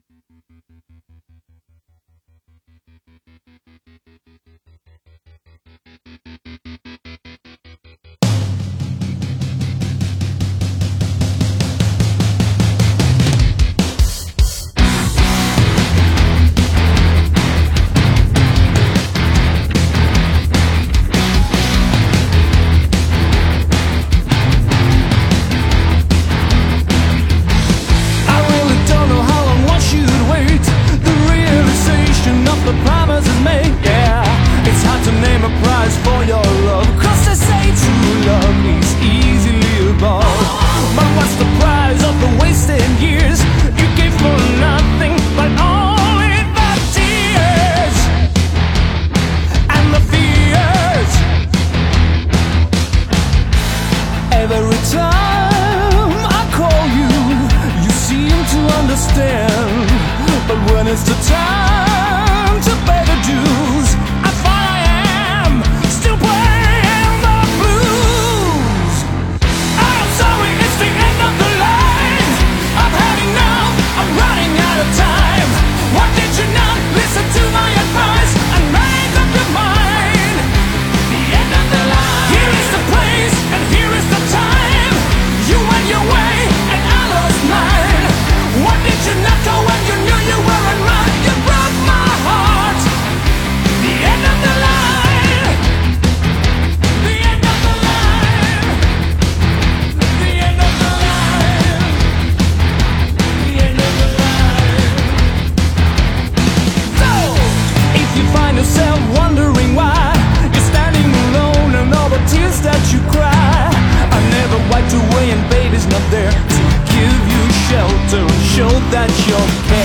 The promises made, yeah. It's hard to name a price for your love, 'cause they say true love is easily bought. But what's the price of the wasted years you gave for nothing but only the tears and the fears? Every time I call you, you seem to understand. But when it's the time to pay the dues, I find I am still playing the blues. I'm sorry, it's the end of the line. I'm heading now, I'm running out of time. Why did you not listen to my advice and make up your mind? The end of the line. Here is the place and here is the time. You went your way and I lost mine. Why did you not go when you knew you weren't right? You broke my heart. The end of the line. The end of the line. The end of the line. The end of the line. So, if you find yourself wondering why you're standing alone and all the tears that you cry, I never wiped away and baby's not there to give you shelter and show that you're